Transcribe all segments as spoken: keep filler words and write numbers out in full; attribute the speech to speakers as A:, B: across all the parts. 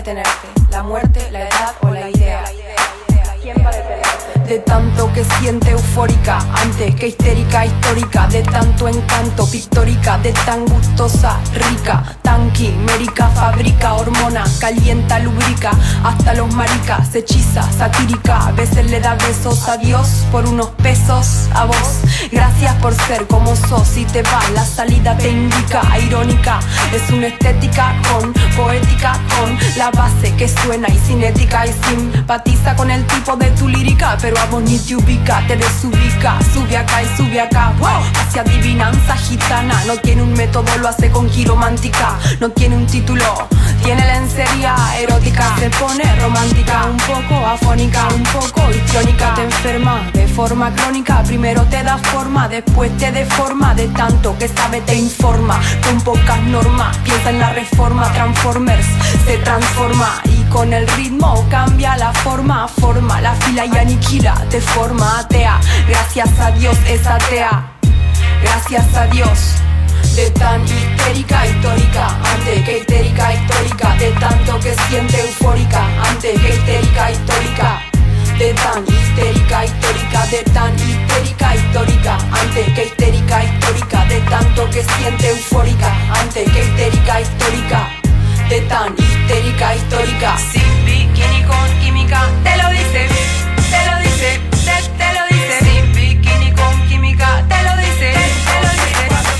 A: detenerte? ¿La muerte, la edad o la idea? ¿Quién va a detenerte? De tanto que siente eufórica, antes que histérica histórica, de tanto encanto pictórica, de tan gustosa, rica, tan quimérica, fabrica hormona, calienta, lubrica, hasta los maricas, hechiza, satírica, a veces le da besos a Dios por unos pesos a vos. Gracias por ser como sos, si te va la salida te indica, irónica, es una estética con poética, con la base que suena y cinética y simpatiza con el tipo de tu lírica, pero a vos ni te ubica, te desubica, sube acá y sube acá, wow, hacia adivinanza gitana, no tiene un método, lo hace con quiromántica, no tiene un título, tiene lencería erótica, se pone romántica, un poco afónica, un poco histriónica, te enferma de forma crónica, primero te da forma, después te deforma, de tanto que sabe te informa, con pocas normas, piensa en la reforma, Transformers se transforma y con el ritmo cambia la forma, forma la fila y aniquila, te forma atea, gracias a Dios es atea, gracias a Dios. De tan histérica histórica, antes que histérica histórica, de tanto que siente eufórica, antes que histérica histórica, de tan histérica histórica, de tan histérica histórica, antes que histérica histórica, de tanto que siente eufórica, antes que histérica histórica, de tan histérica histórica. Sin bikini con química, te lo dice, te lo dice, te, te lo dice. Sin bikini con química, te lo dice, te lo dice.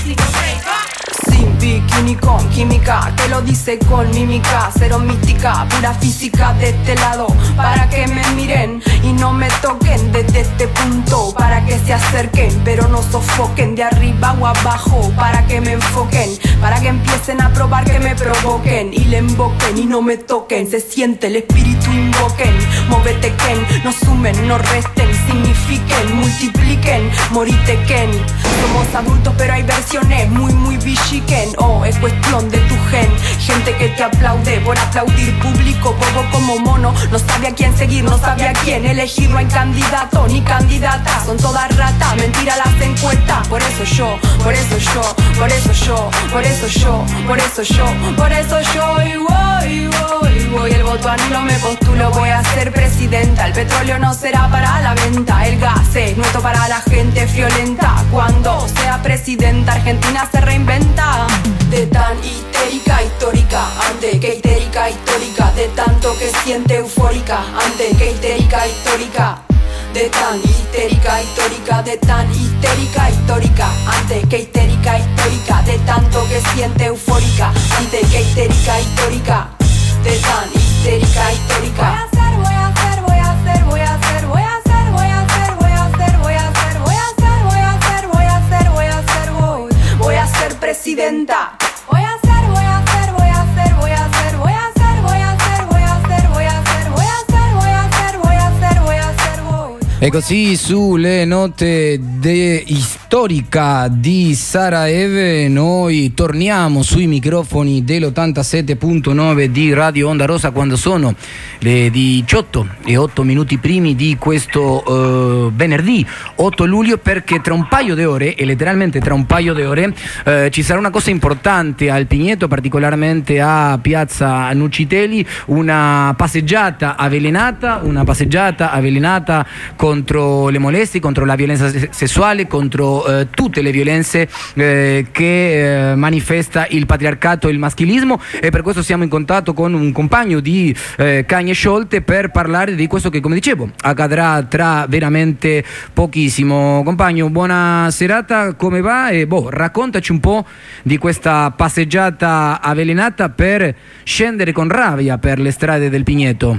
A: Sin bikini con química, te lo dice con mímica, cero mística, pura física de este lado, para que me miren y no me toquen desde este punto, para que se acerquen pero no sofoquen de arriba o abajo, para que me enfoquen, para que empiecen a probar que me provoquen y le invoquen y no me toquen, se siente el espíritu invoquen, móvete Ken, no sumen, no resten, signifiquen, multipliquen, moritequen, somos adultos pero hay versiones muy muy bichiquen, oh es cuestión de tu gen, gente que te aplaude por aplaudir, público bobo como mono, no sabe a quién seguir, no sabe a quién elegir, no hay candidato ni candidata, son todas ratas, mentira las encuestas, por eso yo, por eso yo, por eso yo, por eso yo, por eso yo, por eso yo, y voy, voy, voy, el voto no me postulo, voy a ser presidenta, el petróleo no será para la venta, el gas es nuestro para la gente friolenta, cuando sea presidenta Argentina se reinventa, de tan histérica histórica, antes que histérica histórica, de tanto que siente eufórica, antes que histérica histórica, de tan histérica histórica, de tan histérica histórica, antes que histérica histórica, de tanto que siente eufórica, antes que histérica histórica, de tan histérica histórica. Voy a hacer, voy a hacer, voy a hacer, voy a hacer, voy a hacer, voy a hacer, voy a hacer, voy a hacer, voy a hacer, voy a hacer, voy a hacer, voy, voy a ser presidenta. Voy a hacer, voy a hacer, voy a hacer, voy a hacer, voy a hacer, voy a hacer, voy a hacer, voy a hacer, voy a hacer, voy a hacer, voy a hacer, voy a hacer, voy.
B: E così sulle note de Istorica di Sara Eve noi torniamo sui microfoni dell'ottantasette virgola nove di Radio Onda Rosa quando sono le diciotto e otto minuti primi di questo uh, venerdì otto luglio, perché tra un paio di ore, e letteralmente tra un paio di ore, uh, ci sarà una cosa importante al Pigneto, particolarmente a Piazza Nucitelli, una passeggiata avvelenata, una passeggiata avvelenata contro le molestie, contro la violenza sessuale, contro eh, tutte le violenze eh, che eh, manifesta il patriarcato e il maschilismo, e per questo siamo in contatto con un compagno di eh, Cagne Sciolte per parlare di questo che, come dicevo, accadrà tra veramente pochissimo. Compagno, buona serata, come va? E boh, raccontaci un po' di questa passeggiata avvelenata per scendere con rabbia per le strade del Pigneto.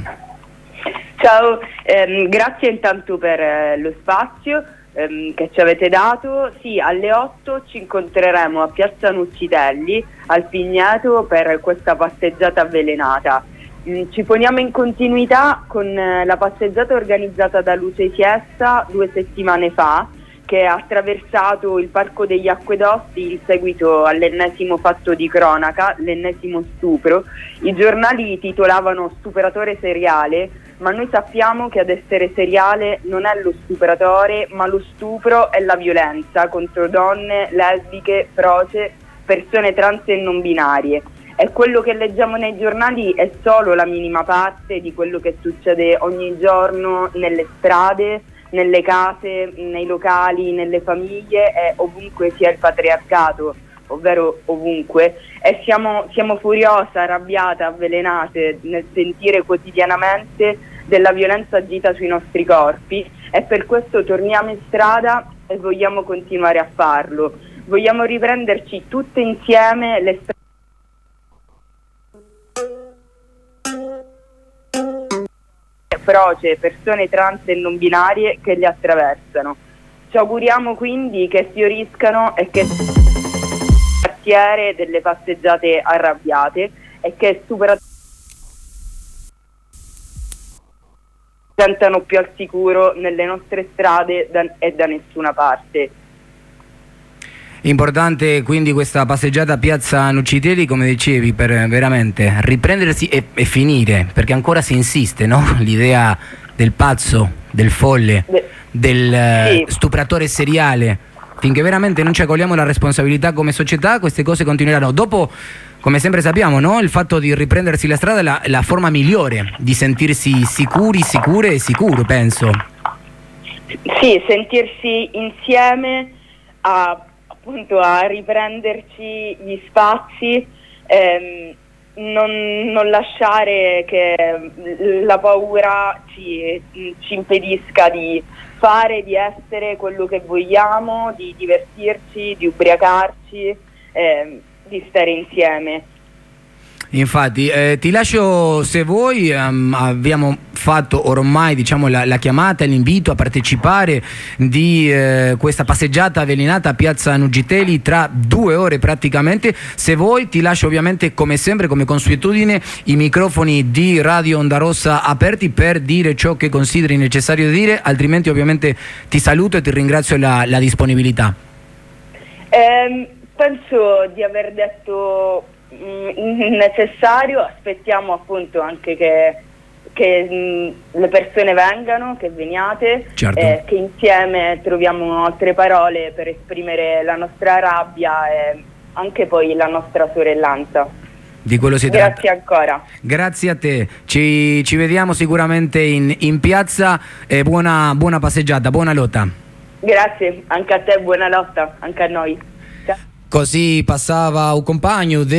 C: Ciao, ehm, grazie intanto per eh, lo spazio ehm, che ci avete dato. Sì, alle otto ci incontreremo a Piazza Nucitelli al Pigneto per questa passeggiata avvelenata. Mm, ci poniamo in continuità con eh, la passeggiata organizzata da Luce Siesta due settimane fa, che ha attraversato il Parco degli Acquedotti, il seguito all'ennesimo fatto di cronaca, l'ennesimo stupro. I giornali titolavano "Stupratore seriale", ma noi sappiamo che ad essere seriale non è lo stupratore, ma lo stupro è la violenza contro donne, lesbiche, froce, persone trans e non binarie. e quello che leggiamo nei giornali è solo la minima parte di quello che succede ogni giorno nelle strade, nelle case, nei locali, nelle famiglie e ovunque sia il patriarcato, ovvero ovunque, e siamo, siamo furiose, arrabbiate, avvelenate nel sentire quotidianamente della violenza agita sui nostri corpi, e per questo torniamo in strada e vogliamo continuare a farlo. Vogliamo riprenderci tutte insieme le strade feroce, persone trans e non binarie che le attraversano. Ci auguriamo quindi che fioriscano e che quartiere delle passeggiate arrabbiate e che superatori si sentano più al sicuro nelle nostre strade da, e da nessuna parte.
B: Importante quindi questa passeggiata a Piazza Nucitelli, come dicevi, per veramente riprendersi e, e finire, perché ancora si insiste, no? L'idea del pazzo, del folle, De- del sì. stupratore seriale. Finché veramente non ci accogliamo la responsabilità come società, queste cose continueranno. Dopo, come sempre sappiamo, no? Il fatto di riprendersi la strada è la, la forma migliore di sentirsi sicuri, sicure e sicuro, penso.
C: Sì, sentirsi insieme a appunto a riprenderci gli spazi, ehm, non, non lasciare che la paura ci, ci impedisca di fare, di essere quello che vogliamo, di divertirci, di ubriacarci, ehm, di stare insieme.
B: Infatti, eh, ti lascio, se vuoi, um, abbiamo fatto ormai, diciamo, la, la chiamata, l'invito a partecipare di eh, questa passeggiata avvelenata a Piazza Nucitelli tra due ore praticamente. Se vuoi ti lascio ovviamente, come sempre, come consuetudine, i microfoni di Radio Onda Rossa aperti per dire ciò che consideri necessario dire, altrimenti ovviamente ti saluto e ti ringrazio la, la disponibilità.
C: Eh, penso di aver detto necessario. Aspettiamo appunto anche che, che mh, le persone vengano, che veniate,
B: certo.
C: eh, che insieme troviamo altre parole per esprimere la nostra rabbia e anche poi la nostra sorellanza.
B: Di quello si
C: tratta. Grazie
B: tratta.
C: ancora.
B: Grazie a te, ci, ci vediamo sicuramente in, in piazza e buona, buona passeggiata, buona lotta.
C: Grazie, anche a te, buona lotta, anche a noi.
B: Così passava un compagno di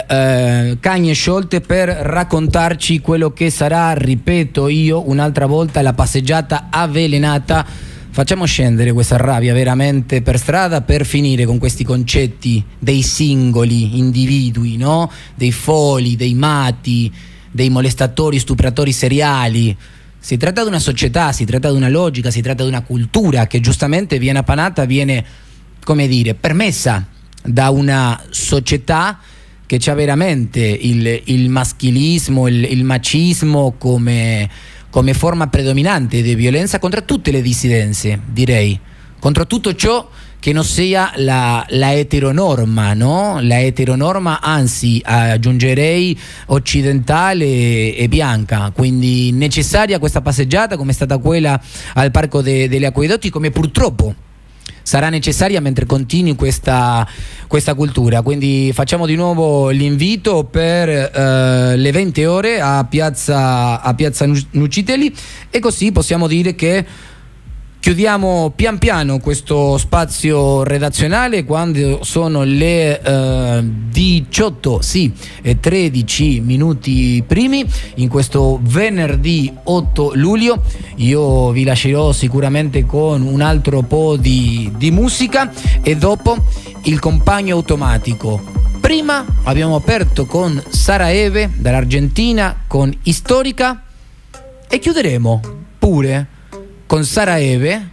B: eh, Cagne Sciolte per raccontarci quello che sarà, ripeto io un'altra volta, la passeggiata avvelenata. Facciamo scendere questa rabbia veramente per strada per finire con questi concetti dei singoli individui, no? Dei foli, dei mati, dei molestatori, stupratori seriali. Si tratta di una società, si tratta di una logica, si tratta di una cultura che giustamente viene appanata, viene, come dire, permessa da una società che c'ha veramente il, il maschilismo, il, il macismo come, come forma predominante di violenza contro tutte le dissidenze, direi, contro tutto ciò che non sia la, la eteronorma, no? La eteronorma, anzi aggiungerei occidentale e, e bianca, quindi necessaria questa passeggiata come è stata quella al Parco de, degli Acquedotti, come purtroppo sarà necessaria mentre continui questa, questa cultura. Quindi facciamo di nuovo l'invito per eh, le venti ore a Piazza, a Piazza Nucitelli, e così possiamo dire che chiudiamo pian piano questo spazio redazionale quando sono le eh, diciotto, sì, e tredici minuti primi in questo venerdì otto luglio. Io vi lascerò sicuramente con un altro po' di, di musica e dopo il compagno automatico. Prima abbiamo aperto con Sara Eve dall'Argentina con Istorica e chiuderemo pure con Sara Eve,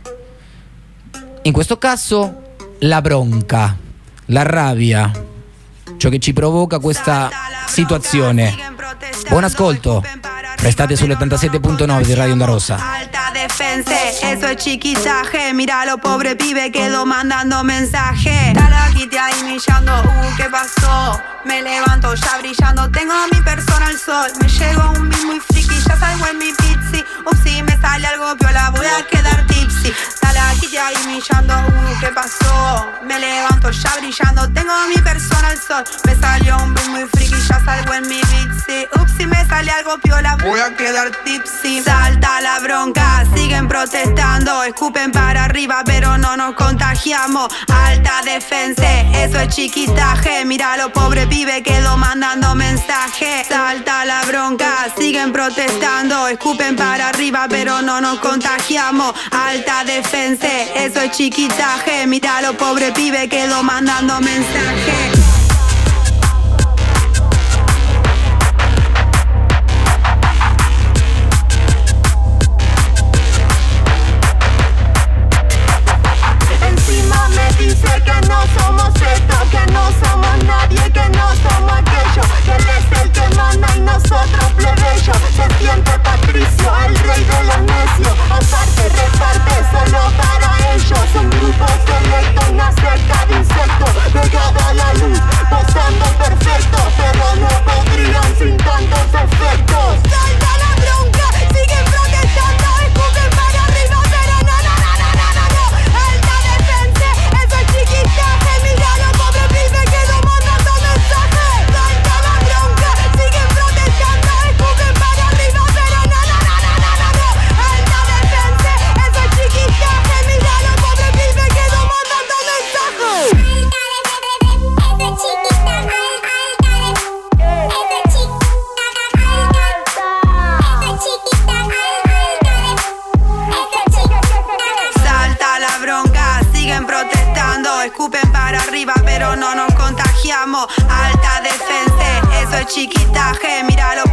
B: in questo caso la bronca, la rabbia, ciò che ci provoca questa situazione. Buon ascolto, restate sull'ottantasette punto nove di Radio Onda Rosa.
D: Alta defensa, eso es chiquitaje. Mira lo pobre pibe quedó mandando mensaje. Talaquite ahí millando, uh, ¿qué pasó? Me levanto ya brillando, tengo mi persona al sol. Me llego a un beat muy friki, ya salgo en mi pizzi. Upsi, me sale algo piola, voy a quedar tipsy. Talaquite ahí millando, uh, ¿qué pasó? Me levanto ya brillando, tengo mi persona al sol. Me salió un beat muy friki, ya salgo en mi Bixi. Ups, si me sale algo piola, voy a quedar tipsy. Salta la bronca, siguen protestando, escupen para arriba, pero no nos contagiamos. Alta defensa, eso es chiquitaje. Mira lo pobre pibe quedó mandando mensaje. Salta la bronca, siguen protestando, escupen para arriba, pero no nos contagiamos. Alta defensa, eso es chiquitaje. Mira lo pobre pibe quedó mandando mensaje.
E: Dice que no somos esto, que no somos nadie, que no somos aquello, que él es el que manda y nosotros plebeyos. Se siente Patricio, el rey de los necios. Aparte, reparte, solo para ellos. Un grupo selecto, una cerca de insectos, pegado a la luz, posando perfecto, pero no podrían sin tantos efectos. Salta la bronca, siguen protestando, escupen para arriba, pero no, no, no, no, no, no, no. Alta defensa, eso es chiquitaje. Mira lo pobre pibe quedó mandando mensajes. Salta la bronca, siguen protestando, escupen para arriba, pero no, no, no, no, no, no, no. Alta defensa, eso es chiquitaje. Mira lo pobre pibe quedó mandando mensajes. Salta la bronca, siguen protestando, escupen para arriba, pero no nos contagiamos. Alta defensa, eso es chiquitaje.